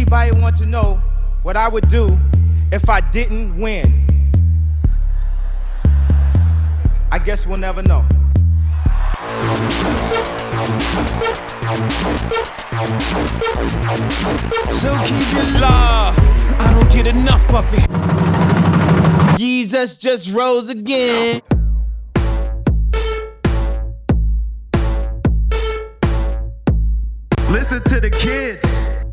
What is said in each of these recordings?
Anybody want to know what I would do if I didn't win? I guess we'll never know. So keep it love, I don't get enough of it. Jesus just rose again. Listen to the kids.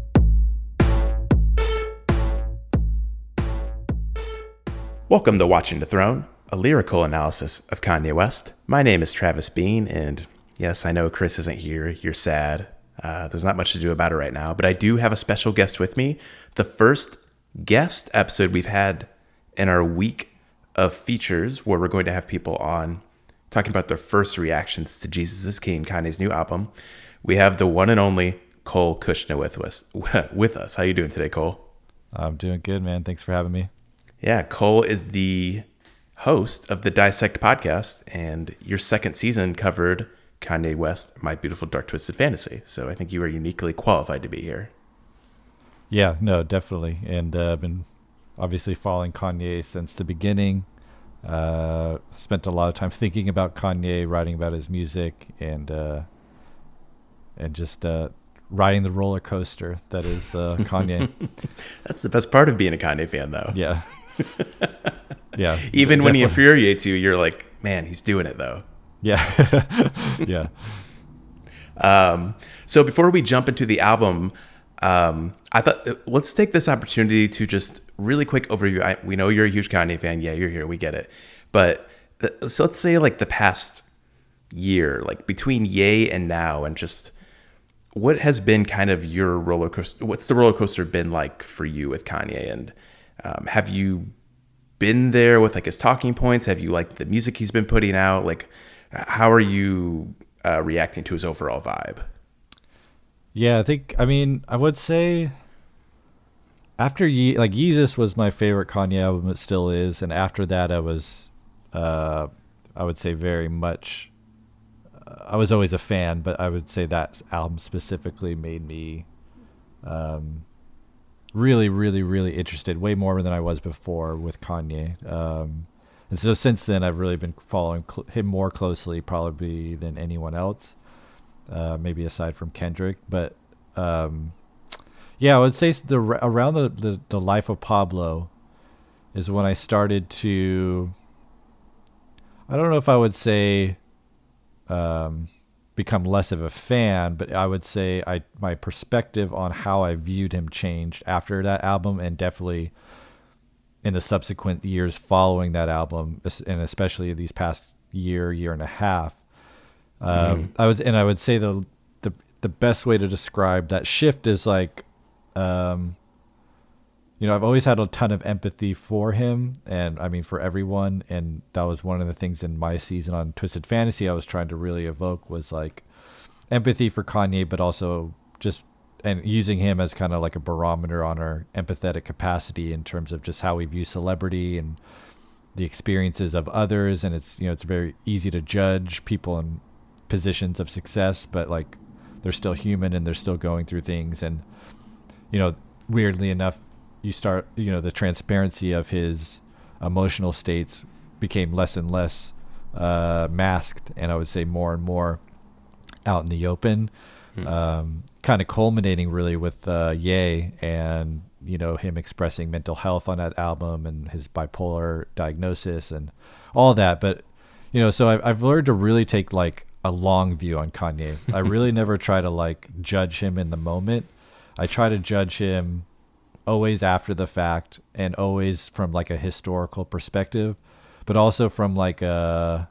Welcome to Watching the Throne, a lyrical analysis of Kanye West. My name is Travis Bean, and yes, I know Chris isn't here. You're sad. There's not much to do about it right now, but I do have a special guest with me. The first guest episode we've had in our week of features, where we're going to have people on talking about their first reactions to Jesus is King, Kanye's new album. We have the one and only Cole Kushner with us. How you doing today, Cole? I'm doing good, man. Thanks for having me. Yeah, Cole is the host of the Dissect podcast, and your second season covered Kanye West, My Beautiful Dark Twisted Fantasy. So I think you are uniquely qualified to be here. Yeah, no, definitely. And I've been obviously following Kanye since the beginning. Spent a lot of time thinking about Kanye, writing about his music, and just riding the roller coaster that is Kanye. That's the best part of being a Kanye fan, though. Yeah. Yeah. Even when he infuriates you, you're like, man, he's doing it, though. Yeah. Yeah. So before we jump into the album, I thought let's take this opportunity to just really quick overview. We know you're a huge Kanye fan. Yeah, you're here. We get it. But so let's say like the past year, like between Ye and now, and just what has been kind of your roller coaster? What's the roller coaster been like for you with Kanye? And have you been there with like his talking points? Have you liked the music he's been putting out? Like, how are you reacting to his overall vibe? Yeah, I would say after Yeezus was my favorite Kanye album. It still is. And after that, I was, I would say very much, I was always a fan, but I would say that album specifically made me really, really, really interested, way more than I was before with Kanye. And so since then, I've really been following him more closely, probably than anyone else, maybe aside from Kendrick. But yeah, I would say around the life of Pablo is when I started to, I don't know if I would say become less of a fan, but I would say my perspective on how I viewed him changed after that album, and definitely in the subsequent years following that album, and especially these past year and a half. I would say the best way to describe that shift is like, I've always had a ton of empathy for him, and I mean for everyone, and that was one of the things in my season on Twisted Fantasy I was trying to really evoke, was like empathy for Kanye, but also just and using him as kind of like a barometer on our empathetic capacity in terms of just how we view celebrity and the experiences of others. And it's very easy to judge people in positions of success, but like they're still human and they're still going through things. And weirdly enough, you start, the transparency of his emotional states became less and less masked, and I would say more and more out in the open, kind of culminating really with Ye and, him expressing mental health on that album and his bipolar diagnosis and all that. But, so I've learned to really take like a long view on Kanye. I really never try to like judge him in the moment. I try to judge him always after the fact, and always from like a historical perspective, but also from like it's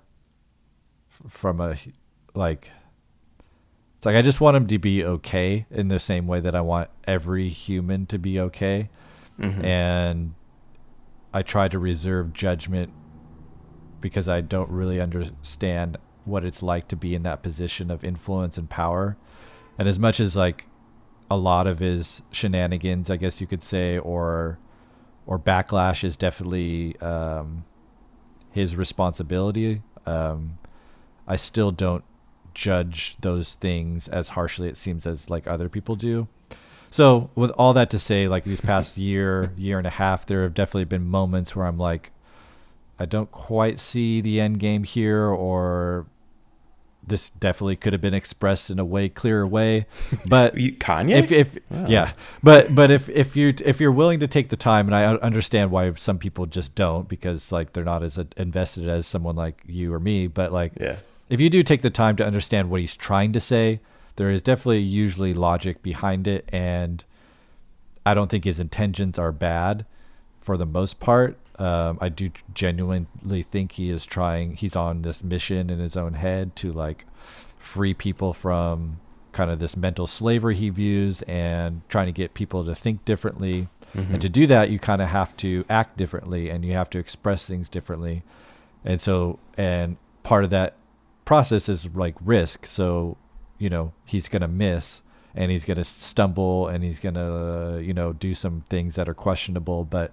like I just want him to be okay in the same way that I want every human to be okay. Mm-hmm. And I try to reserve judgment because I don't really understand what it's like to be in that position of influence and power. And as much as like a lot of his shenanigans, I guess you could say, or backlash is definitely his responsibility, I still don't judge those things as harshly, it seems, as like other people do. So with all that to say, like these past year and a half, there have definitely been moments where I'm like, I don't quite see the end game here, or this definitely could have been expressed in a way clearer way. But Kanye, yeah, but if you're willing to take the time, and I understand why some people just don't, because like they're not as invested as someone like you or me. But like, if you do take the time to understand what he's trying to say, there is definitely usually logic behind it, and I don't think his intentions are bad for the most part. I do genuinely think he's on this mission in his own head to like free people from kind of this mental slavery he views, and trying to get people to think differently. And to do that, you kind of have to act differently, and you have to express things differently. And part of that process is like risk. So, he's going to miss, and he's going to stumble, and he's going to, do some things that are questionable. But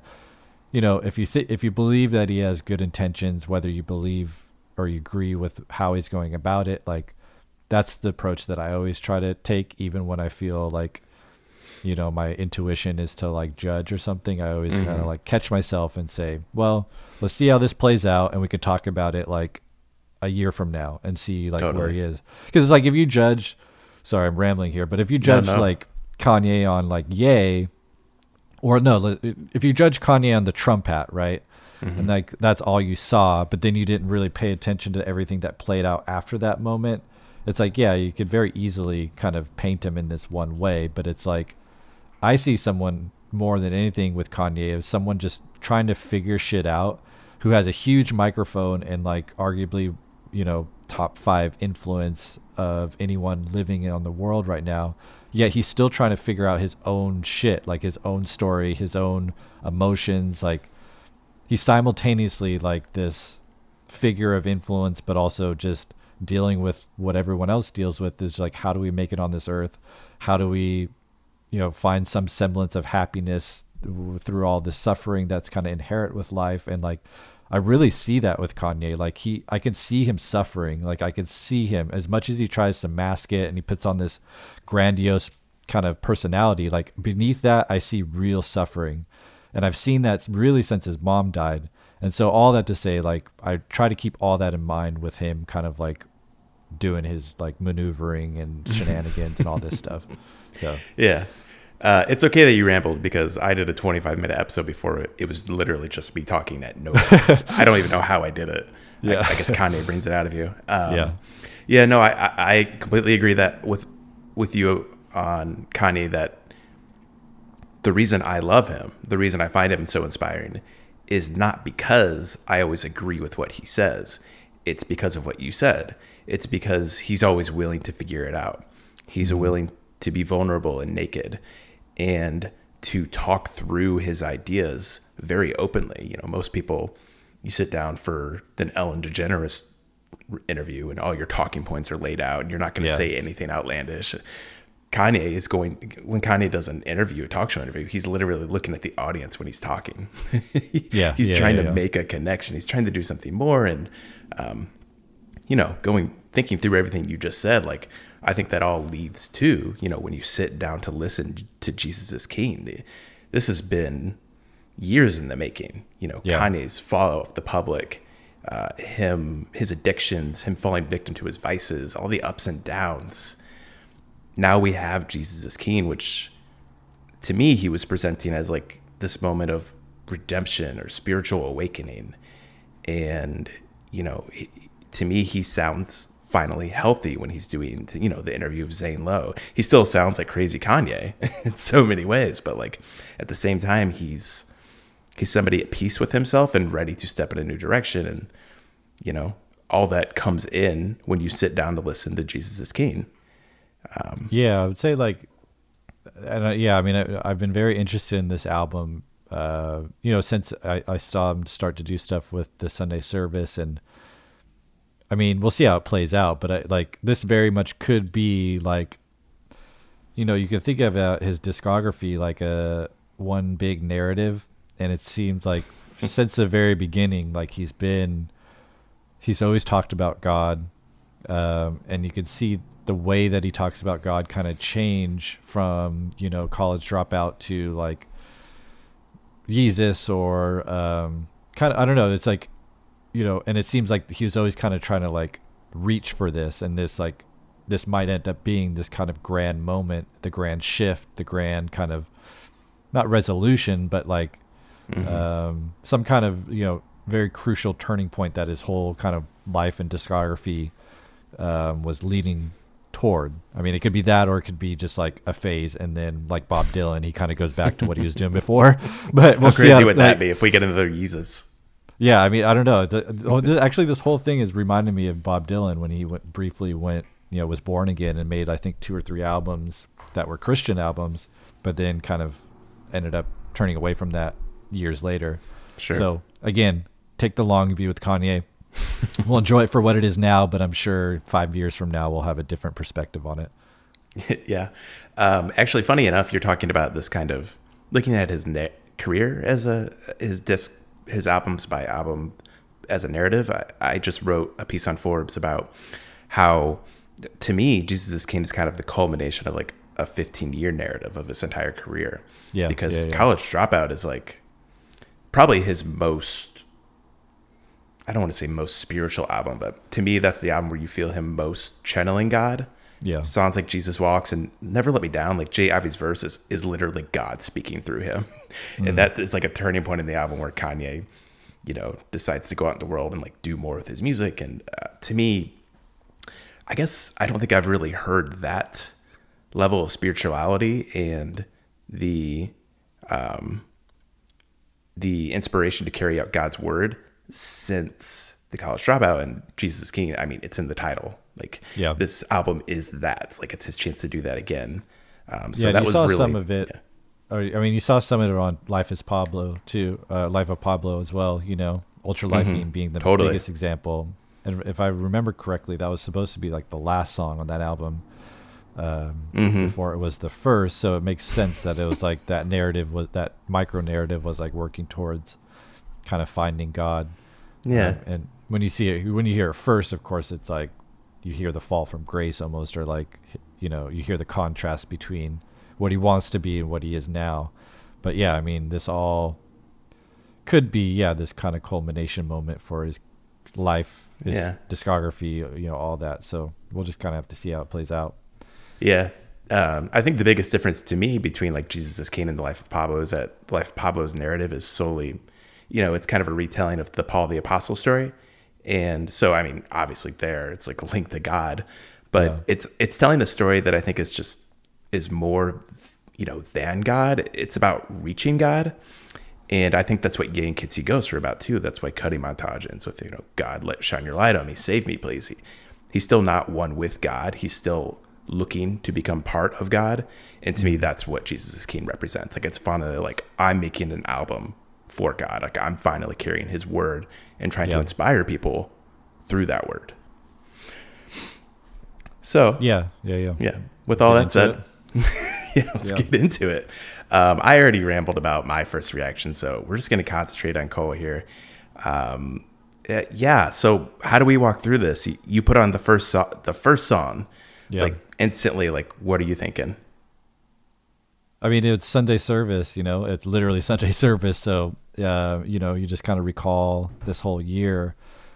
if you believe that he has good intentions, whether you believe or you agree with how he's going about it, like that's the approach that I always try to take, even when I feel like, my intuition is to like judge or something. I always kind of like catch myself and say, well, let's see how this plays out, and we could talk about it like a year from now and see like where he is. Because it's like, if you judge, sorry, I'm rambling here, but if you judge like Kanye on like Ye, or no, if you judge Kanye on the Trump hat, right? And like that's all you saw, but then you didn't really pay attention to everything that played out after that moment. It's like, yeah, you could very easily kind of paint him in this one way, but it's like, I see someone more than anything with Kanye as someone just trying to figure shit out, who has a huge microphone and like arguably, top 5 influence of anyone living on the world right now. Yet he's still trying to figure out his own shit, like his own story, his own emotions. Like he's simultaneously like this figure of influence, but also just dealing with what everyone else deals with, is like, how do we make it on this earth? How do we, find some semblance of happiness through all this suffering that's kind of inherent with life? And like, I really see that with Kanye. Like I can see him suffering. Like I can see him, as much as he tries to mask it and he puts on this grandiose kind of personality, like beneath that, I see real suffering. And I've seen that really since his mom died. And so all that to say, like, I try to keep all that in mind with him kind of like doing his like maneuvering and shenanigans and all this stuff. So yeah. It's okay that you rambled, because I did a 25-minute episode before. It was literally just me talking at no I don't even know how I did it. Yeah. I guess Kanye brings it out of you. No, I completely agree that with you on Kanye, that the reason I love him, the reason I find him so inspiring, is not because I always agree with what he says. It's because of what you said. It's because he's always willing to figure it out. He's willing to be vulnerable and naked, and to talk through his ideas very openly. Most people, you sit down for an Ellen DeGeneres interview and all your talking points are laid out and you're not going to say anything outlandish. Kanye when Kanye does an interview, a talk show interview, he's literally looking at the audience when he's talking. He's trying to make a connection. He's trying to do something more. And, thinking through everything you just said, like, I think that all leads to, when you sit down to listen to Jesus is King, this has been years in the making. Kanye's fall off the public, his addictions, him falling victim to his vices, all the ups and downs. Now we have Jesus is King, which to me, he was presenting as like this moment of redemption or spiritual awakening. And, to me, he sounds finally healthy when he's doing, the interview of Zane Lowe. He still sounds like crazy Kanye in so many ways, but like at the same time, he's somebody at peace with himself and ready to step in a new direction. And, all that comes in when you sit down to listen to Jesus is King. I would say like, and I've been very interested in this album, since I saw him start to do stuff with the Sunday service. And I mean, we'll see how it plays out, but this very much could be like, you can think of his discography like a one big narrative. And it seems like since the very beginning, like he's always talked about God. And you can see the way that he talks about God kind of change from, you know, College Dropout to like Jesus or kind of, I don't know. It's like, you know, and it seems like he was always kind of trying to like reach for this, and this like, this might end up being this kind of grand moment, the grand shift, the grand kind of, not resolution, but like some kind of, you know, very crucial turning point that his whole kind of life and discography was leading toward. I mean, it could be that, or it could be just like a phase, and then like Bob Dylan, he kind of goes back to what he was doing before. But we'll How crazy would like, that be if we get another Jesus? Yeah, I mean, I don't know. Actually, this whole thing is reminding me of Bob Dylan when he briefly went, you know, was born again and made, I think, 2 or 3 albums that were Christian albums, but then kind of ended up turning away from that years later. Sure. So again, take the long view with Kanye. We'll enjoy it for what it is now, but I'm sure 5 years from now we'll have a different perspective on it. Yeah. Actually, funny enough, you're talking about this kind of looking at his career as his albums by album as a narrative. I just wrote a piece on Forbes about how, to me, Jesus is King is kind of the culmination of like a 15-year narrative of his entire career. Yeah. Because College Dropout is like probably his most, I don't want to say most spiritual album, but to me, that's the album where you feel him most channeling God. Yeah. Songs like Jesus Walks and Never Let Me Down, like Jay Ivy's verse is literally God speaking through him. And that is like a turning point in the album where Kanye, you know, decides to go out in the world and like do more with his music. And to me, I guess I don't think I've really heard that level of spirituality and the inspiration to carry out God's word since the College Dropout and Jesus King. I mean, it's in the title. Like, this album is that. It's like it's his chance to do that again. So that you was saw really some of it. Yeah. I mean, you saw some of it on Life of Pablo too. Life of Pablo as well. You know, Ultralight being the biggest example. And if I remember correctly, that was supposed to be like the last song on that album before it was the first. So it makes sense that it was like that narrative was, that micro narrative was like working towards kind of finding God. Yeah. And when you see it, when you hear it first, of course, it's like you hear the fall from grace almost, or like, you know, you hear the contrast between what he wants to be and what he is now. But yeah, I mean, this all could be, this kind of culmination moment for his life, his discography, you know, all that. So we'll just kind of have to see how it plays out. Yeah. I think the biggest difference to me between like Jesus is King and the Life of Pablo is that the Life of Pablo's narrative is solely, you know, it's kind of a retelling of the Paul the Apostle story. And so, I mean, obviously there it's like a link to God, but it's telling a story that I think is more, you know, than God. It's about reaching God. And I think that's what Ye and Kids See Ghosts are about too. That's why Cuddy Montage ends with, you know, God, let shine your light on me, save me, please. He's still not one with God. He's still looking to become part of God. And to me, that's what Jesus is King represents. Like, it's finally like, I'm making an album for God. Like, I'm finally carrying his word and trying to inspire people through that word. So yeah. With all that said, let's get into it. I already rambled about my first reaction, so we're just going to concentrate on Cole here. So how do we walk through this? You put on the first song, like instantly, like, what are you thinking? I mean, it's Sunday service, you know, it's literally Sunday service. So, you know, you just kind of recall this whole year.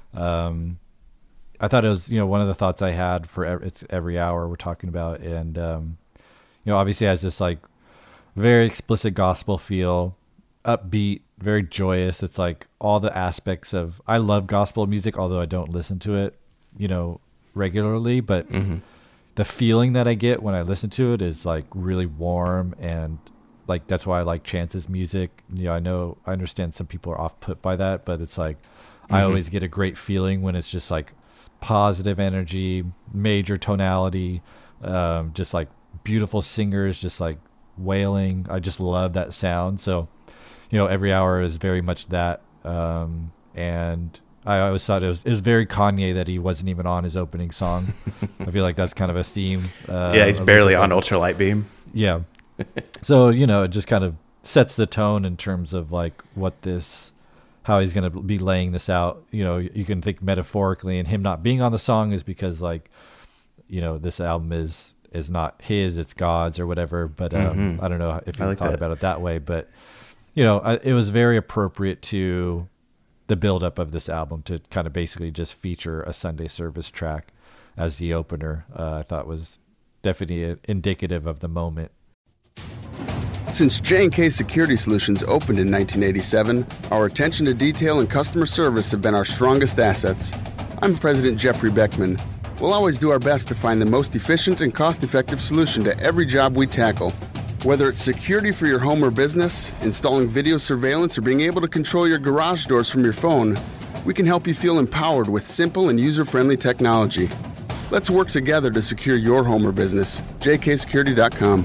I thought it was, you know, one of the thoughts I had for it's every hour we're talking about. And, you know, obviously it has this like very explicit gospel feel, upbeat, very joyous. It's like all the aspects of, I love gospel music, although I don't listen to it, you know, regularly, but the feeling that I get when I listen to it is like really warm, and like that's why I like Chance's music. You know, I understand some people are off put by that, but it's like I always get a great feeling when it's just like positive energy, major tonality, just like beautiful singers, just like wailing. I just love that sound. So, you know, every hour is very much that. And I always thought it was very Kanye that he wasn't even on his opening song. I feel like that's kind of a theme. He's barely on Ultralight Beam. Yeah. So, you know, it just kind of sets the tone in terms of like how he's going to be laying this out. You know, you can think metaphorically, and him not being on the song is because like this album is not his, it's God's or whatever. But I don't know if you thought about it that way, but it was very appropriate to the buildup of this album to kind of basically just feature a Sunday service track as the opener. I thought was definitely indicative of the moment. Since J&K Security Solutions opened in 1987, our attention to detail and customer service have been our strongest assets. I'm President Jeffrey Beckman. We'll always do our best to find the most efficient and cost-effective solution to every job we tackle. Whether it's security for your home or business, installing video surveillance, or being able to control your garage doors from your phone, we can help you feel empowered with simple and user-friendly technology. Let's work together to secure your home or business. jksecurity.com.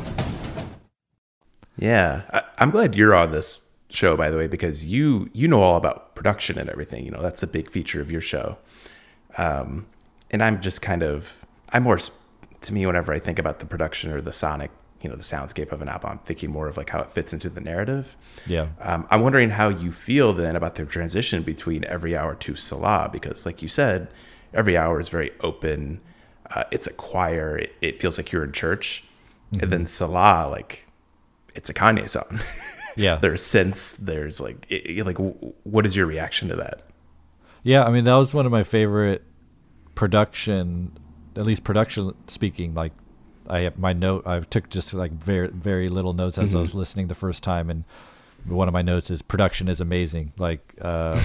Yeah, I'm glad you're on this show, by the way, because you know all about production and everything. That's a big feature of your show. And I'm just I'm more, to me, whenever I think about the production or the sonic, the soundscape of an album, I'm thinking more of like how it fits into the narrative. Yeah. I'm wondering how you feel then about the transition between Every Hour to Salah, because like you said, Every Hour is very open. It's a choir. It feels like you're in church. And then Salah, like, it's a Kanye song. Yeah. There's synths. There's what is your reaction to that? Yeah. I mean, that was one of my favorite production, at least production speaking. Like I took just like very, very little notes as I was listening the first time. And one of my notes is production is amazing. Like,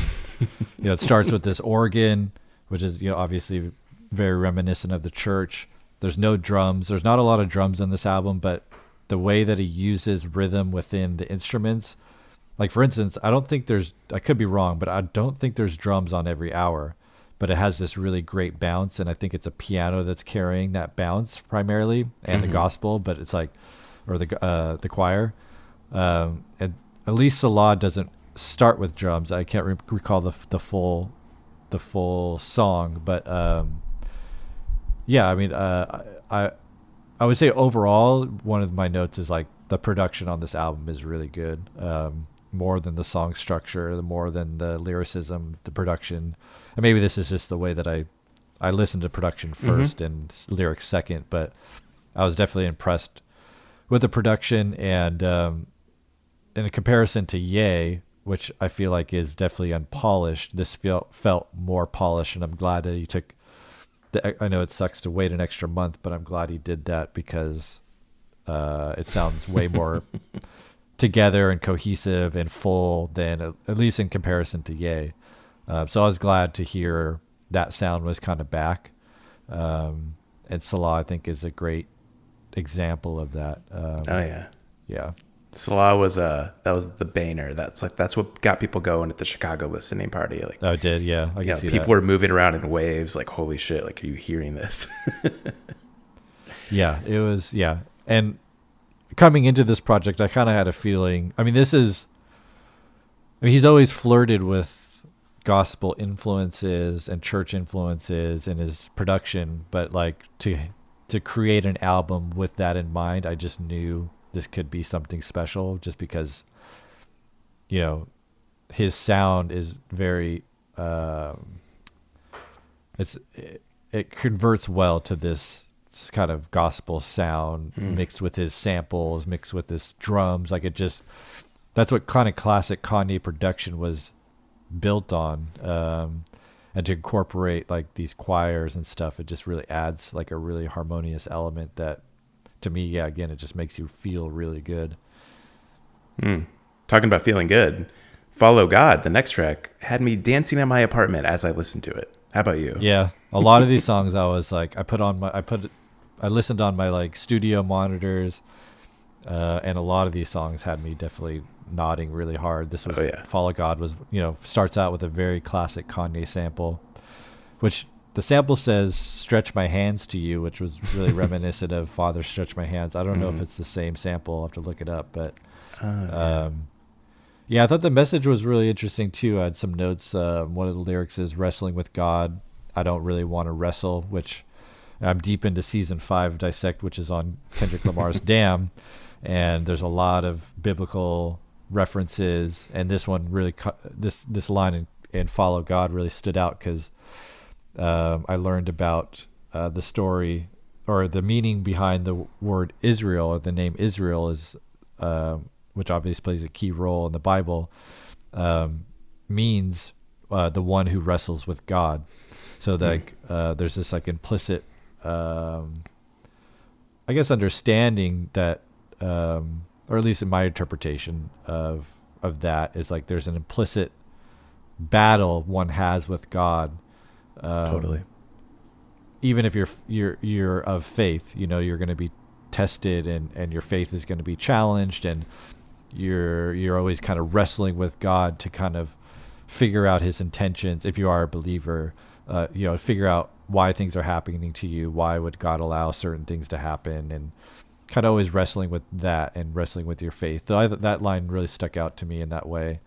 it starts with this organ, which is, obviously very reminiscent of the church. There's no drums. There's not a lot of drums on this album, but the way that he uses rhythm within the instruments, like for instance, I could be wrong, but I don't think there's drums on Every Hour, but it has this really great bounce. And I think it's a piano that's carrying that bounce primarily, and the gospel, but it's like, or the choir. And at least Salah doesn't start with drums. I can't recall the full song, but yeah, I mean, I would say overall, one of my notes is like the production on this album is really good. More than the song structure, more than the lyricism, the production. And maybe this is just the way that I listen to production first and lyrics second, but I was definitely impressed with the production. And in a comparison to Ye, which I feel like is definitely unpolished, this felt more polished, and I'm glad that he took I know it sucks to wait an extra month, but I'm glad he did that because it sounds way more together and cohesive and full than, at least in comparison to Ye. So I was glad to hear that sound was kind of back. And Salah, I think, is a great example of that. Oh yeah. Yeah. Salah was that was the banger. That's what got people going at the Chicago listening party. Like, oh, it did, yeah. I can see people that. were moving around in waves. Like, holy shit! Like, are you hearing this? Yeah, it was. Yeah, and coming into this project, I kind of had a feeling. I mean, he's always flirted with gospel influences and church influences in his production, but like to create an album with that in mind, I just knew this could be something special, just because, his sound is very, it converts well to this kind of gospel sound mixed with his samples, mixed with his drums. Like that's what kind of classic Kanye production was built on. And to incorporate like these choirs and stuff, it just really adds like a really harmonious element that, to me, yeah, again, it just makes you feel really good. Talking about feeling good, Follow God, the next track, had me dancing in my apartment as I listened to it. How about you? Yeah, a lot of these songs I was like, I listened on my like studio monitors, and a lot of these songs had me definitely nodding really hard. This was Follow God was, starts out with a very classic Kanye sample, which the sample says "stretch my hands to you," which was really reminiscent of "Father, Stretch My Hands." I don't know if it's the same sample. I'll have to look it up, but yeah, I thought the message was really interesting too. I had some notes. One of the lyrics is "Wrestling with God. I don't really want to wrestle," which I'm deep into season 5 of Dissect, which is on Kendrick Lamar's Damn, and there's a lot of biblical references, and this one really this line in Follow God really stood out because I learned about the story or the meaning behind the word Israel, or the name Israel, is, which obviously plays a key role in the Bible, means the one who wrestles with God. So like there's this like implicit, I guess, understanding that, or at least in my interpretation of that, is like there's an implicit battle one has with God. Totally. Even if you're of faith, you're going to be tested, and your faith is going to be challenged, and you're always kind of wrestling with God to kind of figure out his intentions. If you are a believer, figure out why things are happening to you. Why would God allow certain things to happen? And kind of always wrestling with that and wrestling with your faith. So that line really stuck out to me in that way.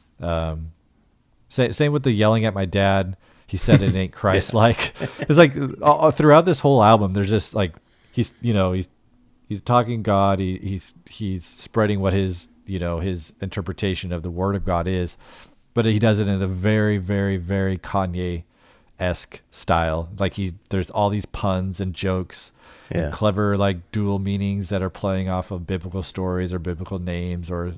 Same with the yelling at my dad. He said it ain't Christ-like. It's like throughout this whole album, there's just like he's talking God. He's spreading what his interpretation of the Word of God is, but he does it in a very, very, very Kanye-esque style. Like there's all these puns and jokes, and clever like dual meanings that are playing off of biblical stories or biblical names, or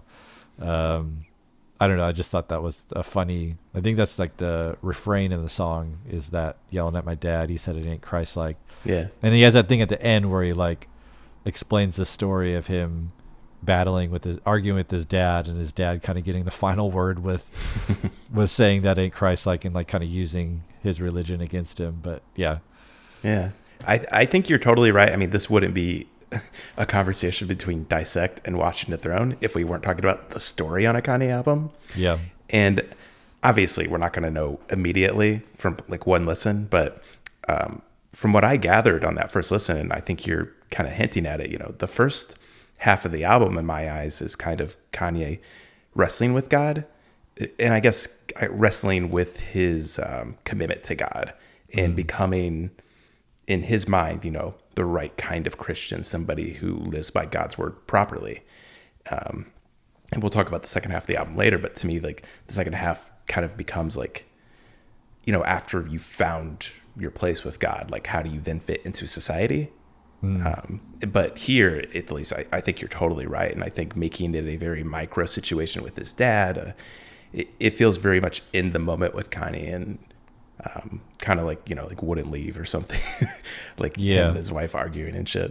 I don't know. I just thought that was a funny. I think that's like the refrain in the song, is that yelling at my dad. He said it ain't Christ-like. Yeah. And he has that thing at the end where he like explains the story of him arguing with his dad, and his dad kind of getting the final word with saying that ain't Christ-like, and like kind of using his religion against him. But yeah. Yeah. I think you're totally right. I mean, this wouldn't be a conversation between Dissect and Watching the Throne if we weren't talking about the story on a Kanye album. Yeah. And obviously we're not going to know immediately from like one listen, but from what I gathered on that first listen, and I think you're kind of hinting at it, the first half of the album in my eyes is kind of Kanye wrestling with God, and I guess wrestling with his commitment to God and becoming, in his mind, the right kind of Christian, somebody who lives by God's word properly. And we'll talk about the second half of the album later, but to me, like the second half kind of becomes like, after you found your place with God, like how do you then fit into society? But here, at least, I think you're totally right. And I think making it a very micro situation with his dad, it feels very much in the moment with Kanye, and kind of like, like Wouldn't Leave or something. Like him and his wife arguing and shit.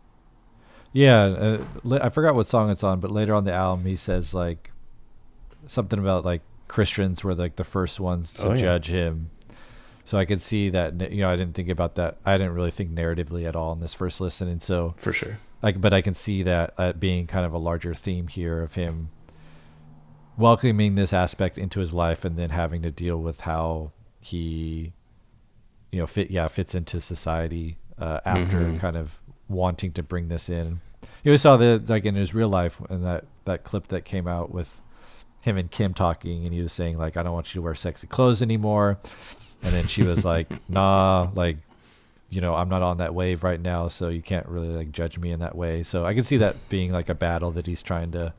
Yeah. I forgot what song it's on, but later on the album, he says like something about like Christians were like the first ones to judge him. So I could see that, I didn't think about that. I didn't really think narratively at all in this first listen. And so for sure, but I can see that being kind of a larger theme here of him welcoming this aspect into his life, and then having to deal with how he, fits into society after kind of wanting to bring this in. We saw that like in his real life, and that clip that came out with him and Kim talking, and he was saying like, I don't want you to wear sexy clothes anymore. And then she was like, nah, like, I'm not on that wave right now, so you can't really like judge me in that way. So I can see that being like a battle that he's trying to,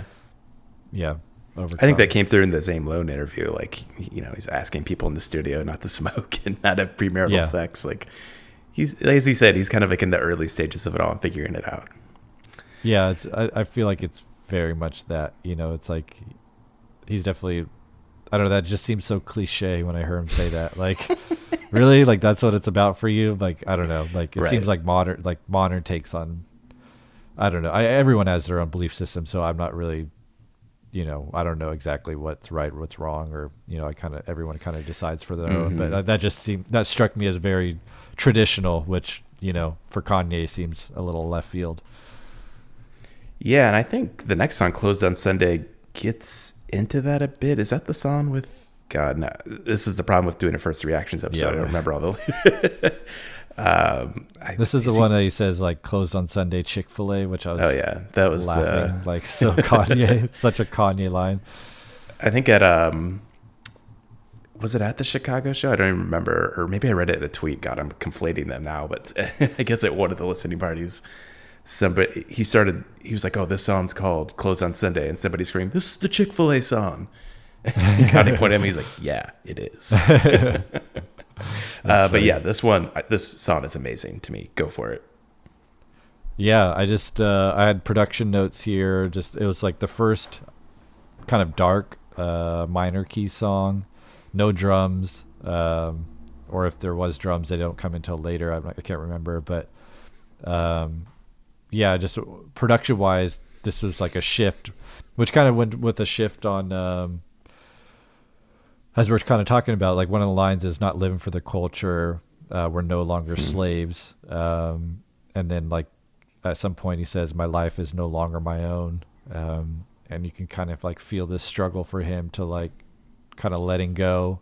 overcome. I think that came through in the Zane Lowe interview. Like, he's asking people in the studio not to smoke and not have premarital sex. Like, as he said, he's kind of like in the early stages of it all and figuring it out. Yeah, I feel like it's very much that, it's like he's definitely, I don't know, that just seems so cliche when I hear him say that. Like, really? Like, that's what it's about for you? Like, I don't know. Like, it seems like modern takes on, I don't know. Everyone has their own belief system, so I'm not really, I don't know exactly what's right, what's wrong, or, everyone kind of decides for their own. But that struck me as very traditional, which, for Kanye seems a little left field. Yeah, and I think the next song, Closed on Sunday, gets into that a bit. Is that the song with God? No, this is the problem with doing a first reactions episode. I don't remember all the this is the one that he says like closed on Sunday Chick-fil-A, which I was that was laughing like so Kanye. It's such a Kanye line. I think at was it at the Chicago show? I don't even remember, or maybe I read it in a tweet. God, I'm conflating them now, but I guess at one of the listening parties, he was like, oh, this song's called Closed on Sunday, and somebody screamed, this is the Chick-fil-A song. And Kanye pointed at me, he's like, yeah, it is. But yeah, this song is amazing to me. Go for it. Yeah, I just I had production notes here. Just it was like the first kind of dark minor key song, no drums, or if there was drums, they don't come until later. I can't remember, but yeah, just production wise, this was like a shift, which kind of went with a shift on. As we're kind of talking about, like one of the lines is not living for the culture. We're no longer slaves. And then like at some point he says, my life is no longer my own. And you can kind of like feel this struggle for him to like kind of letting go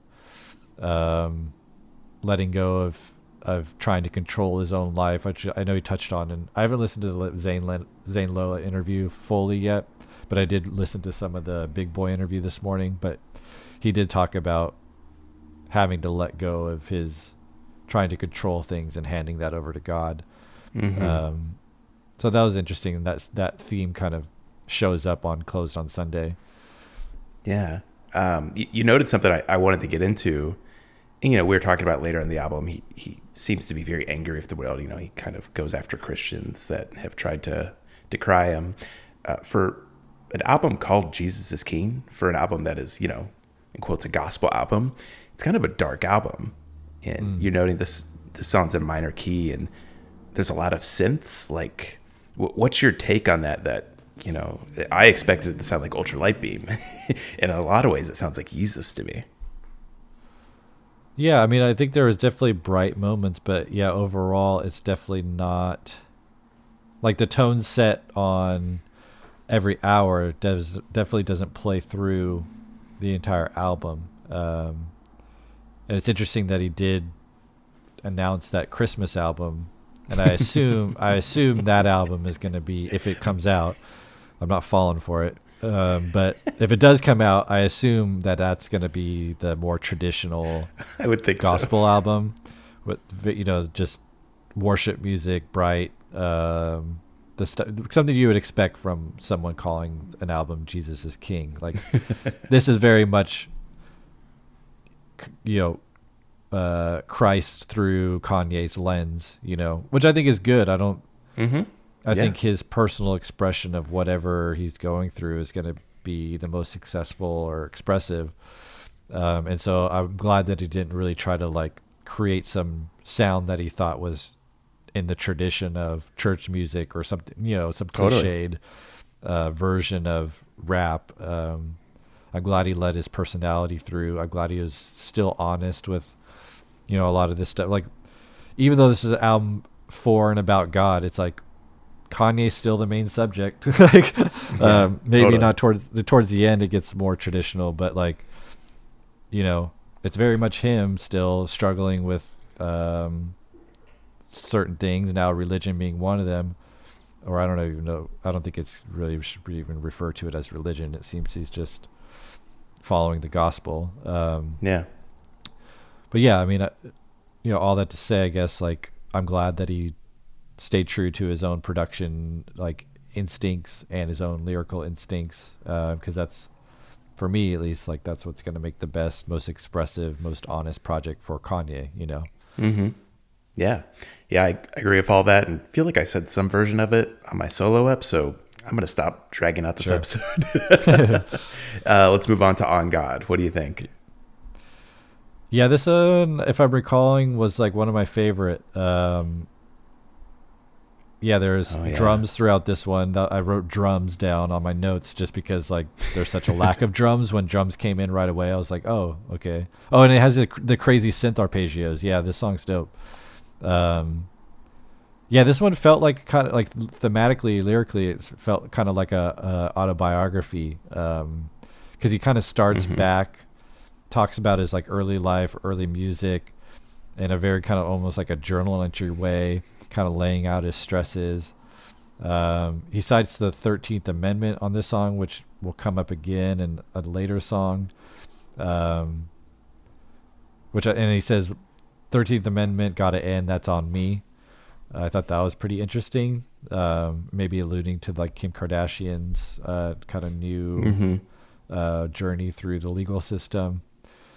of trying to control his own life, which I know he touched on. And I haven't listened to the Zane Lowe interview fully yet, but I did listen to some of the Big Boy interview this morning. But he did talk about having to let go of his trying to control things and handing that over to God. Mm-hmm. So that was interesting. And that theme kind of shows up on Closed on Sunday. Yeah. You noted something I wanted to get into. And, we were talking about later in the album, he seems to be very angry with the world. He kind of goes after Christians that have tried to decry him. For an album called Jesus is King, for an album that is, in quotes, a gospel album, it's kind of a dark album. And you're noting this song's in minor key, and there's a lot of synths. Like, what's your take on that? I expected it to sound like Ultra Light Beam. In a lot of ways, it sounds like Jesus to me. Yeah, I mean, I think there was definitely bright moments, but yeah, overall, it's definitely not like the tone set on every hour definitely doesn't play through the entire album. And it's interesting that he did announce that Christmas album, and I assume that album is going to be, if it comes out, I'm not falling for it. But if it does come out, I assume that's going to be the more traditional I would think gospel album with, just worship music, bright, something you would expect from someone calling an album Jesus is King. Like this is very much, Christ through Kanye's lens, which I think is good. I think his personal expression of whatever he's going through is going to be the most successful or expressive. And so I'm glad that he didn't really try to like create some sound that he thought was in the tradition of church music or something, some cliched version of rap. I'm glad he let his personality through. I'm glad he was still honest with, a lot of this stuff. Like, even though this is an album for and about God, it's like, Kanye's still the main subject. Like, maybe not towards the end it gets more traditional, but like, it's very much him still struggling with certain things. Now religion being one of them, or I don't even know. I don't think it's really should even refer to it as religion. It seems he's just following the gospel. But yeah, I mean, all that to say, I guess, like, I'm glad that he stayed true to his own production, like, instincts and his own lyrical instincts, because that's, for me at least, like, that's what's going to make the best, most expressive, most honest project for Kanye, Mm-hmm. Yeah, I agree with all that, and feel like I said some version of it on my solo ep, so I'm going to stop dragging out this episode. Let's move on to On God. What do you think? Yeah, this one, if I'm recalling, was like one of my favorite. There's drums throughout this one. I wrote drums down on my notes just because like there's such a lack of drums. When drums came in right away, I was like, oh, okay. Oh, and it has the crazy synth arpeggios. Yeah, this song's dope. This one felt like kind of like thematically, lyrically, it felt kind of like a autobiography, because he kind of starts back, talks about his like early life, early music, in a very kind of almost like a journal entry way, kind of laying out his stresses. He cites the 13th Amendment on this song, which will come up again in a later song, and he says 13th Amendment gotta end, that's on me. I thought that was pretty interesting, maybe alluding to like Kim Kardashian's kind of new journey through the legal system.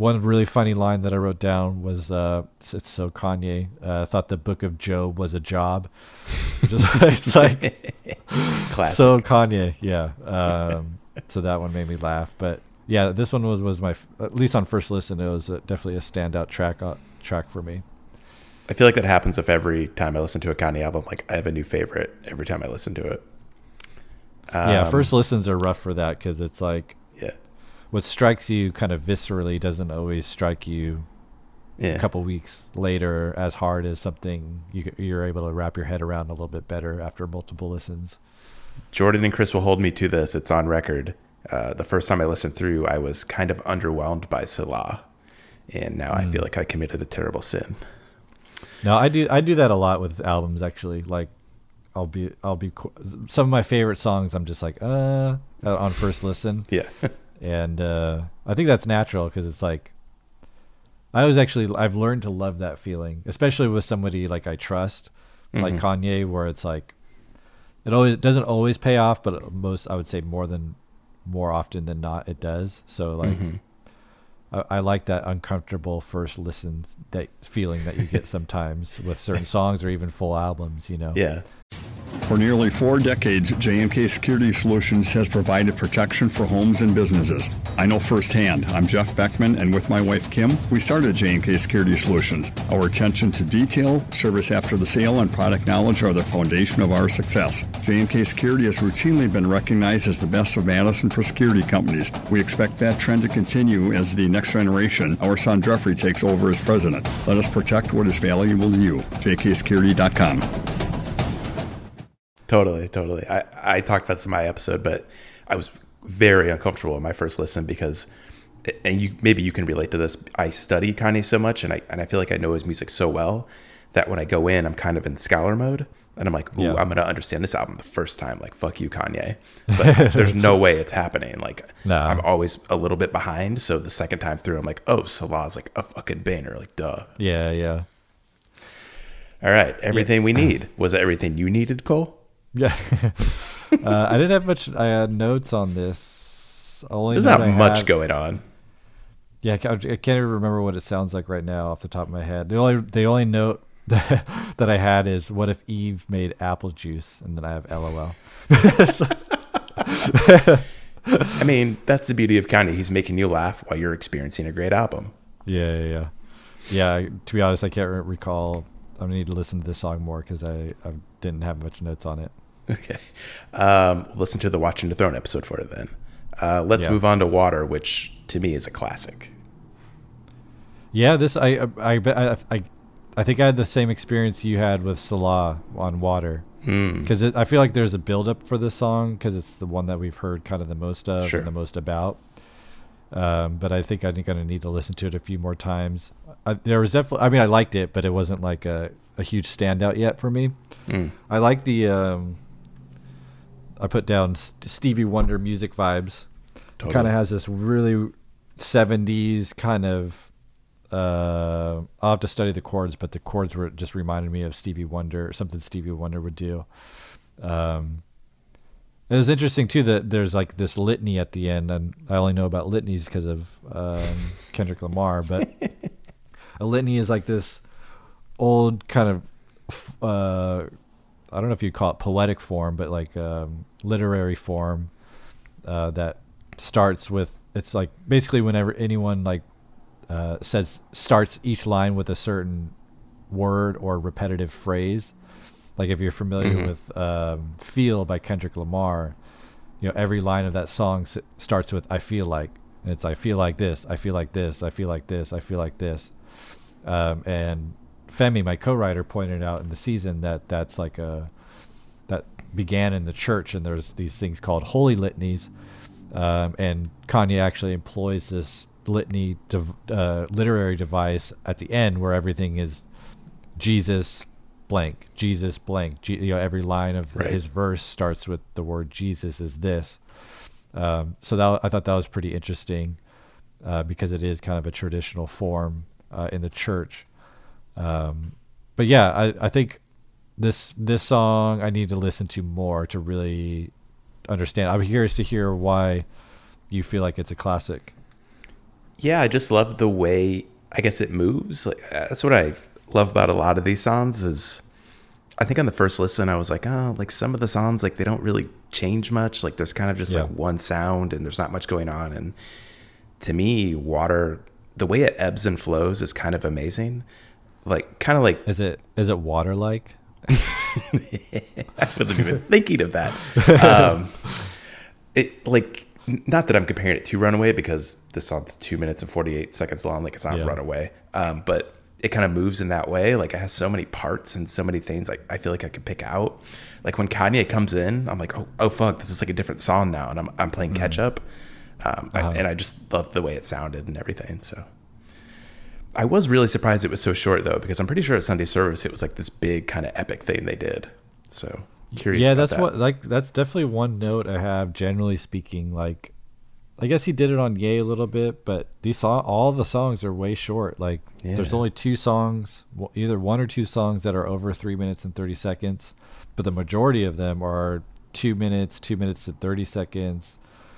One really funny line that I wrote down was, it's so Kanye, thought the Book of Job was a job. It's like, Classic. so Kanye, yeah. So that one made me laugh. But yeah, this one was my, at least on first listen, it was definitely a standout track for me. I feel like that happens with every time I listen to a Kanye album. Like, I have a new favorite every time I listen to it. Yeah, first listens are rough for that because it's like, Yeah. what strikes you kind of viscerally doesn't always strike you Yeah. a couple weeks later as hard as something you're able to wrap your head around a little bit better after multiple listens. Jordan and Chris will hold me to this. It's on record. The first time I listened through, I was kind of underwhelmed by Salah. And now I feel like I committed a terrible sin. No, I do that a lot with albums, actually. Like, I'll be some of my favorite songs, I'm just like, on first listen. Yeah. And I think that's natural because it's like, I've learned to love that feeling, especially with somebody like I trust, like Kanye, where it's like, it doesn't always pay off, but I would say more often than not, it does. So like, I like that uncomfortable first listen, that feeling that you get sometimes with certain songs or even full albums, you know? Yeah. For nearly 4 decades, J&K Security Solutions has provided protection for homes and businesses. I know firsthand. I'm Jeff Beckman, and with my wife Kim, we started J&K Security Solutions. Our attention to detail, service after the sale, and product knowledge are the foundation of our success. J&K Security has routinely been recognized as the best of Madison for security companies. We expect that trend to continue as the next generation, our son Jeffrey, takes over as president. Let us protect what is valuable to you. jksecurity.com. Totally. I talked about this in my episode, but I was very uncomfortable in my first listen because, and maybe you can relate to this. I study Kanye so much, and I feel like I know his music so well that when I go in, I'm kind of in scholar mode, and I'm like, ooh, I'm gonna understand this album the first time. Like, fuck you, Kanye. But there's no way it's happening. Like, I'm always a little bit behind. So the second time through, I'm like, oh, Salah's like a fucking banger. Like, duh. Yeah. All right, everything we need. Was it everything you needed, Cole? Yeah. I didn't have much. I had notes on this. There's not much going on. Yeah, I can't even remember what it sounds like right now off the top of my head. The only note that I had is, what if Eve made apple juice? And then I have LOL. I mean, that's the beauty of Kanye. He's making you laugh while you're experiencing a great album. Yeah. To be honest, I can't recall. I need to listen to this song more because I didn't have much notes on it. Okay. Listen to the Watching the Throne episode for it then. Let's move on to Water, which to me is a classic. Yeah, this I think I had the same experience you had with Salah on Water, because I feel like there's a build-up for this song because it's the one that we've heard kind of the most of and the most about. But I think I'm gonna need to listen to it a few more times. There was definitely, I mean, I liked it, but it wasn't like a huge standout yet for me. I like the I put down Stevie Wonder music vibes. Totally. It kind of has this really 70s kind of, I'll have to study the chords, but the chords were just reminded me of Stevie Wonder, something Stevie Wonder would do. It was interesting too that there's like this litany at the end, and I only know about litanies because of Kendrick Lamar, but a litany is like this old kind of, I don't know if you'd call it poetic form, but like literary form that starts with, it's like basically whenever anyone like starts each line with a certain word or repetitive phrase. Like if you're familiar with Feel by Kendrick Lamar, you know, every line of that song starts with I feel like. And it's I feel like this, I feel like this, I feel like this, I feel like this. And Femi, my co-writer, pointed out in the season that that's like that began in the church, and there's these things called holy litanies, and Kanye actually employs this litany literary device at the end where everything is Jesus blank, Jesus blank. Every line of his verse starts with the word Jesus is this. So I thought that was pretty interesting because it is kind of a traditional form in the church. But yeah, I think this song I need to listen to more to really understand. I'm curious to hear why you feel like it's a classic. Yeah, I just love the way, I guess, it moves. Like, that's what I love about a lot of these songs is, I think on the first listen, I was like, oh, like some of the songs, like they don't really change much. Like there's kind of just like one sound and there's not much going on. And to me, Water, the way it ebbs and flows is kind of amazing. Like, kind of like... Is it water-like? I wasn't even thinking of that. It like, not that I'm comparing it to Runaway because the song's 2 minutes and 48 seconds long. Like it's not Runaway. But it kind of moves in that way. Like it has so many parts and so many things like I feel like I could pick out. Like when Kanye comes in, I'm like, oh fuck, this is like a different song now. And I'm playing catch up. And I just loved the way it sounded and everything. So I was really surprised it was so short though, because I'm pretty sure at Sunday service, it was like this big kind of epic thing they did. So curious. Yeah, about that's that. that's definitely one note I have, generally speaking. Like, I guess he did it on Yay a little bit, but all the songs are way short. Like there's only 2 songs, either 1 or 2 songs that are over 3 minutes and 30 seconds, but the majority of them are 2 minutes and 30 seconds.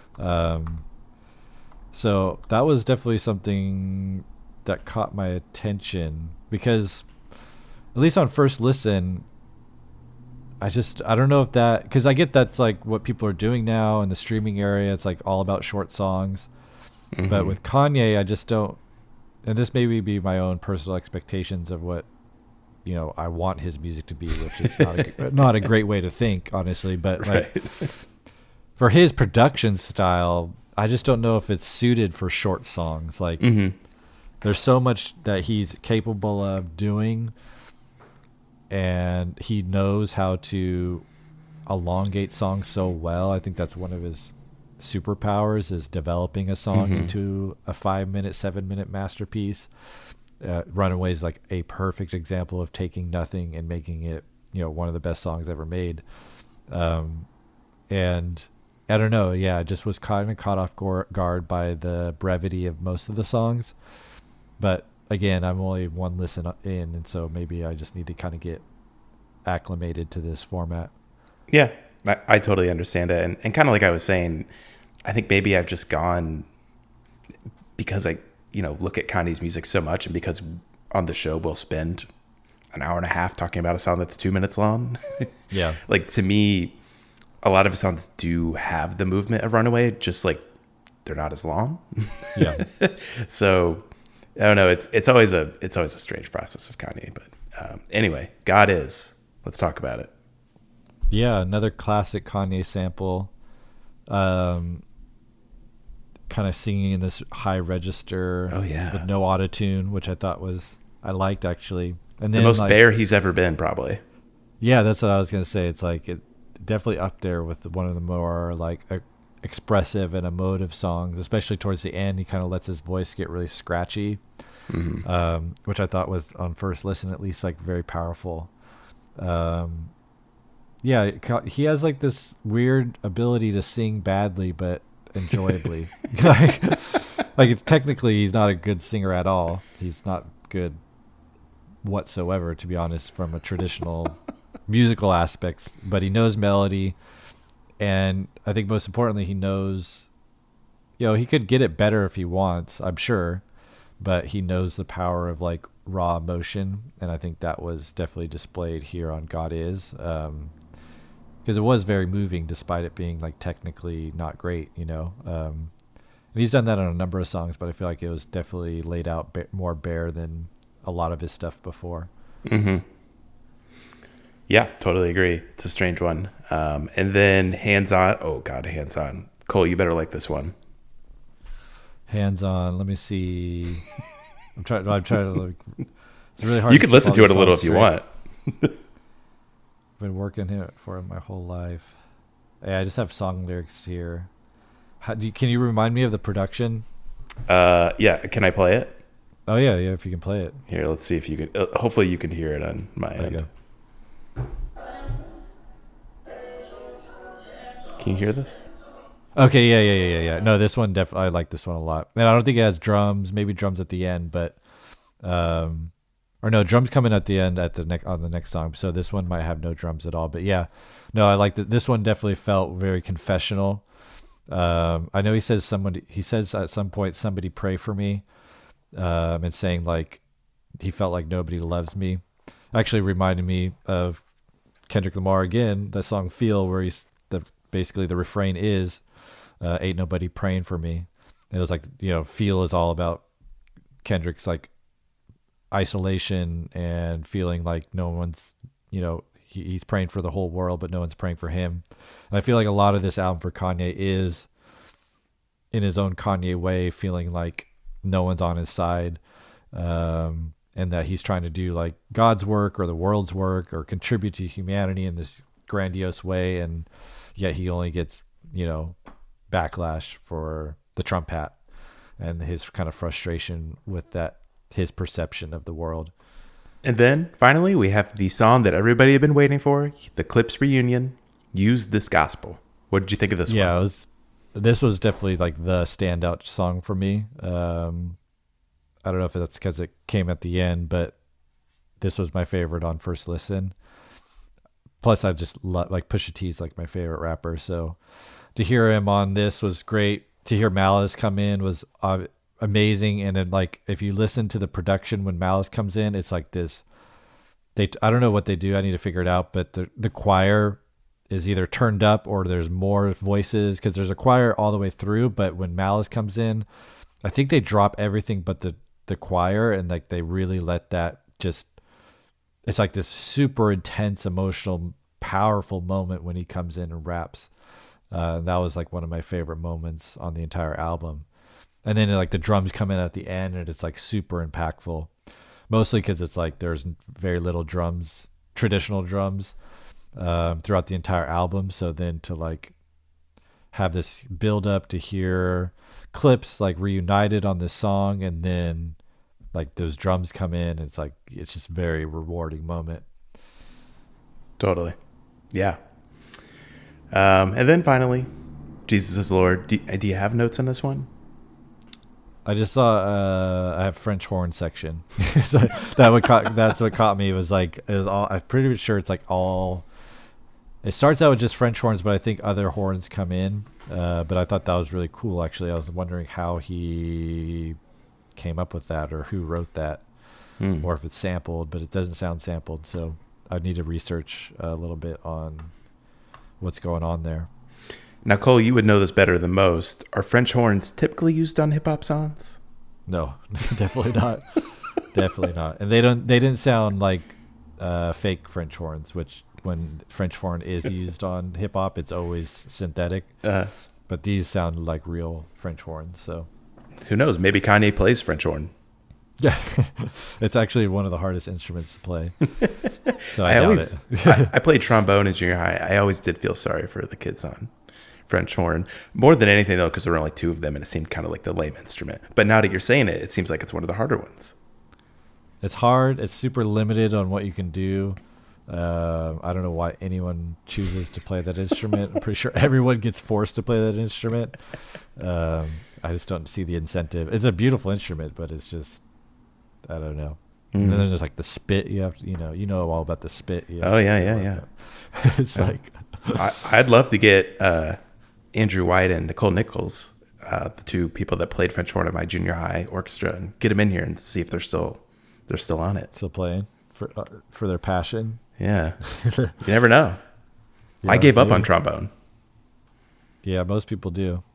So that was definitely something that caught my attention, because at least on first listen, I don't know if that, because I get that's like what people are doing now in the streaming area. It's like all about short songs. But with Kanye, I just don't, and this maybe be my own personal expectations of what, I want his music to be, which is not a great way to think, honestly. But like, for his production style, I just don't know if it's suited for short songs. Like, there's so much that he's capable of doing, and he knows how to elongate songs so well. I think that's one of his superpowers, is developing a song into a 5-minute, 7-minute masterpiece. Runaway is like a perfect example of taking nothing and making it, one of the best songs ever made. And I don't know. Yeah, I just was kind of caught off guard by the brevity of most of the songs. But again, I'm only one listen in, and so maybe I just need to kind of get acclimated to this format. Yeah, I totally understand it. And kind of like I was saying, I think maybe I've just gone, because I, look at Kanye's music so much, and because on the show we'll spend an hour and a half talking about a song that's 2 minutes long. Yeah. Like, to me, a lot of his songs do have the movement of Runaway, just like they're not as long. Yeah. So I don't know. It's always a strange process of Kanye, but anyway, God Is. Let's talk about it. Yeah, another classic Kanye sample. Kind of singing in this high register. Oh yeah, with no auto-tune, which I liked actually. And then the most bare he's ever been, probably. Yeah, that's what I was gonna say. It's like it definitely up there with one of the more like expressive and emotive songs, especially towards the end. He kind of lets his voice get really scratchy, which I thought was, on first listen at least, like very powerful. Yeah, he has like this weird ability to sing badly but enjoyably. like technically he's not a good singer at all. He's not good whatsoever, to be honest, from a traditional musical aspects, but he knows melody. And I think most importantly, he knows, he could get it better if he wants, I'm sure, but he knows the power of like raw emotion. And I think that was definitely displayed here on God Is, because it was very moving despite it being like technically not great, and he's done that on a number of songs, but I feel like it was definitely laid out more bare than a lot of his stuff before. Yeah, totally agree. It's a strange one. And then Hands On. Oh God, Hands On. Cole, you better like this one. Hands On. Let me see. I'm trying to look. It's really hard. You could listen to it a little if you want. I've been working for it my whole life. Yeah, I just have song lyrics here. Can you remind me of the production? Yeah. Can I play it? Oh yeah. If you can play it. Here, let's see if you can. Hopefully, you can hear it on my end. Go. Can you hear this? Okay, yeah. No, this one I like this one a lot. And I don't think it has drums. Maybe drums at the end, but or no, drums coming at the end on the next song. So this one might have no drums at all. But yeah, no, I like that. This one definitely felt very confessional. I know he says at some point, somebody pray for me, and saying like he felt like nobody loves me. Actually reminded me of Kendrick Lamar again, the song Feel, where basically the refrain is, ain't nobody praying for me. And it was like, Feel is all about Kendrick's like isolation and feeling like no one's, he's praying for the whole world, but no one's praying for him. And I feel like a lot of this album for Kanye is, in his own Kanye way, feeling like no one's on his side, and that he's trying to do like God's work or the world's work or contribute to humanity in this grandiose way, and yet he only gets, backlash for the Trump hat and his kind of frustration with that, his perception of the world. And then finally, we have the song that everybody had been waiting for, the Clips reunion, Use This Gospel. What did you think of this one? This was definitely like the standout song for me. I don't know if that's because it came at the end, but this was my favorite on first listen. Plus, I just love, like, Pusha T is like my favorite rapper. So to hear him on this was great. To hear Malice come in was amazing. And then, like, if you listen to the production when Malice comes in, it's like this. I don't know what they do. I need to figure it out. But the choir is either turned up or there's more voices, because there's a choir all the way through. But when Malice comes in, I think they drop everything but the choir, and like they really let that just, it's like this super intense, emotional, powerful moment when he comes in and raps. That was like one of my favorite moments on the entire album. And then like the drums come in at the end, and it's like super impactful, mostly because it's like there's very little drums, traditional drums, throughout the entire album. So then to like have this build up to hear Clips like reunited on this song, and then like those drums come in, and it's just very rewarding moment. Totally. Yeah. And then finally, Jesus is Lord. Do you have notes on this one? I just saw I have French horn section. So that's what caught me. It was all, I'm pretty sure it's like all, it starts out with just French horns, but I think other horns come in. But I thought that was really cool, actually. I was wondering how he came up with that, or who wrote that, or if it's sampled, but it doesn't sound sampled. So I need to research a little bit on what's going on there. Now, Cole, you would know this better than most. Are French horns typically used on hip hop songs? No, definitely not. Definitely not. And they didn't sound like fake French horns, which when French horn is used on hip hop, it's always synthetic. But these sound like real French horns. So who knows? Maybe Kanye plays French horn. Yeah, it's actually one of the hardest instruments to play. So I doubt it. I played trombone in junior high. I always did feel sorry for the kids on French horn, more than anything though, because there were only two of them, and it seemed kind of like the lame instrument. But now that you're saying it, it seems like it's one of the harder ones. It's hard. It's super limited on what you can do. I don't know why anyone chooses to play that instrument. I'm pretty sure everyone gets forced to play that instrument. I just don't see the incentive. It's a beautiful instrument, but it's just, I don't know. And then there's like the spit. You have to, you know all about the spit. Oh yeah. It's like, I'd love to get Andrew White and Nicole Nichols, the two people that played French horn at my junior high orchestra, and get them in here and see if they're still on it. Still playing for their passion. Yeah, you never know. Yeah, I gave up on trombone. Yeah, most people do.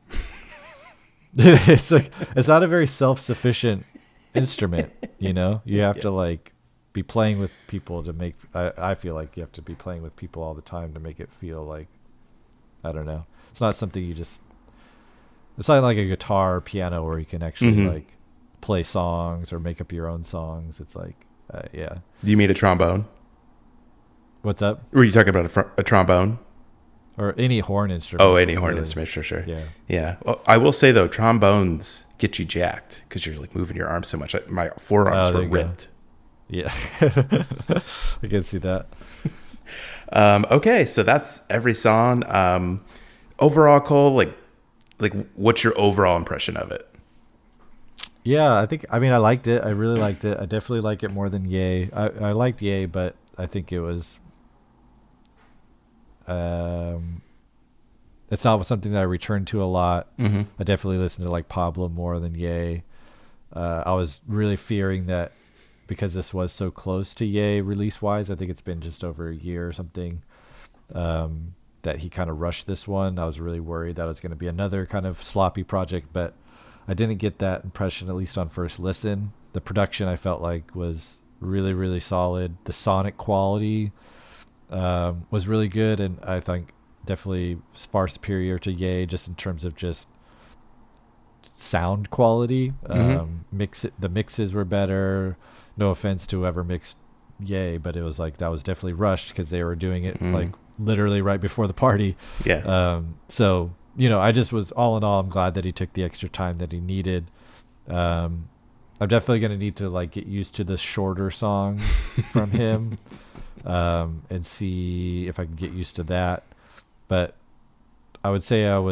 It's like, it's not a very self-sufficient instrument. You have to like be playing with people to make. I feel like you have to be playing with people all the time to make it feel like, I don't know. It's not something you just. It's not like a guitar or piano where you can actually like play songs or make up your own songs. It's like, yeah. Do you mean a trombone? What's up? Were you talking about a trombone? Or any horn instrument. Oh, any horn instrument, sure. Yeah. Well, I will say though, trombones get you jacked because you're like moving your arms so much. My forearms were ripped. Yeah, I can see that. Okay, so that's every song. Overall, Cole, like, what's your overall impression of it? Yeah, I liked it. I really liked it. I definitely like it more than Ye. I liked Ye, but I think it was. it's not something that I return to a lot. Mm-hmm. I definitely listen to like Pablo more than Ye. I was really fearing that because this was so close to Ye release wise, I think it's been just over a year or something, that he kind of rushed this one. I was really worried that it was going to be another kind of sloppy project, but I didn't get that impression, at least on first listen. The production I felt like was really, really solid. The sonic quality was really good, and I think definitely far superior to Ye just in terms of just sound quality. The mixes were better. No offense to whoever mixed Ye, but it was like that was definitely rushed because they were doing it like literally right before the party. Yeah. So, I just was, all in all, I'm glad that he took the extra time that he needed. I'm definitely going to need to like get used to the shorter songs from him, and see if I can get used to that. But I would say I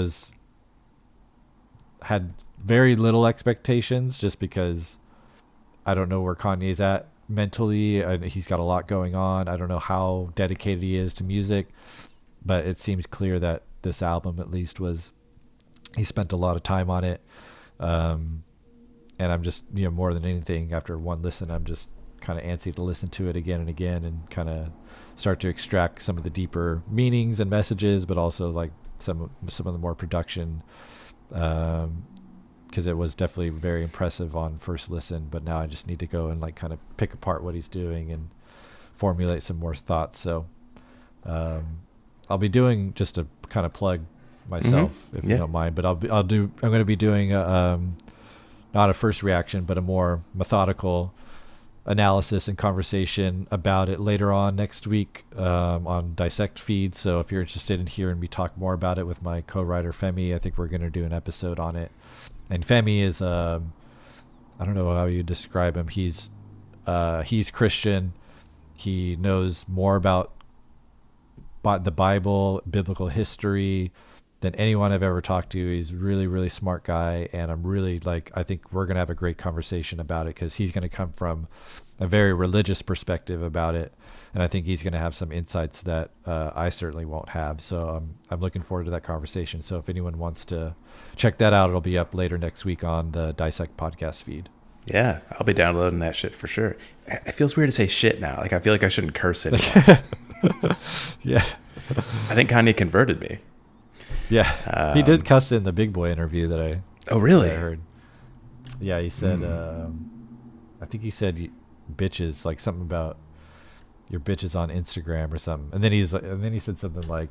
had very little expectations just because I don't know where Kanye's at mentally. He's got a lot going on. I don't know how dedicated he is to music, but it seems clear that this album at least he spent a lot of time on it. And I'm just, more than anything, after one listen, I'm just kind of antsy to listen to it again and again and kind of start to extract some of the deeper meanings and messages, but also like some of the more production, because it was definitely very impressive on first listen, but now I just need to go and like kind of pick apart what he's doing and formulate some more thoughts. So I'll be doing, just to kind of plug myself, if you don't mind, but I'm going to be doing not a first reaction, but a more methodical analysis and conversation about it later on next week on Dissect Feed. So if you're interested in hearing me talk more about it with my co-writer Femi, I think we're going to do an episode on it. And Femi is I don't know how you describe him. He's Christian. He knows more about the Bible, biblical history than anyone I've ever talked to. He's really, really smart guy, and I'm really I think we're gonna have a great conversation about it because he's gonna come from a very religious perspective about it, and I think he's gonna have some insights that I certainly won't have. So I'm looking forward to that conversation. So if anyone wants to check that out, it'll be up later next week on the Dissect podcast feed. Yeah, I'll be downloading that shit for sure. It feels weird to say shit now. Like I feel like I shouldn't curse anymore. Yeah. I think Kanye converted me. Yeah, he did cuss in the Big Boy interview that I. Oh, really? I heard. Yeah, he said. I think he said bitches, like something about your bitches on Instagram or something, and then he said something like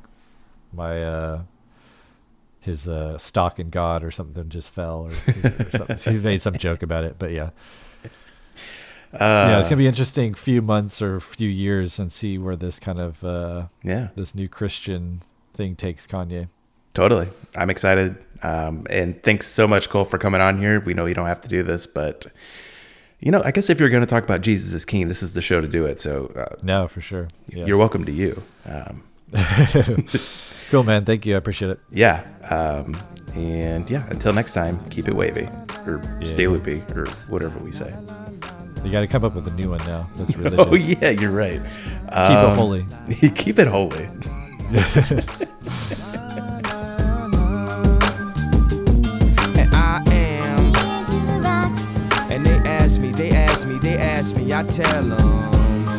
his stock in God or something just fell or something. He made some joke about it, but yeah. It's gonna be interesting few months or few years and see where this kind of this new Christian thing takes Kanye. Totally. I'm excited. And thanks so much, Cole, for coming on here. We know you don't have to do this, but I guess if you're going to talk about Jesus is King, this is the show to do it. So no, for sure. Yeah. You're welcome to you. Cool, man. Thank you. I appreciate it. Yeah. And until next time, keep it wavy or stay loopy or whatever we say. You got to come up with a new one now. That's religious. Oh yeah, you're right. Keep it holy. Keep it holy. And they ask me, I tell them,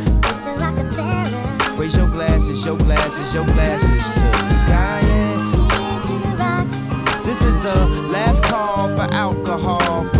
raise your glasses to the sky, yeah. This is the last call for alcohol.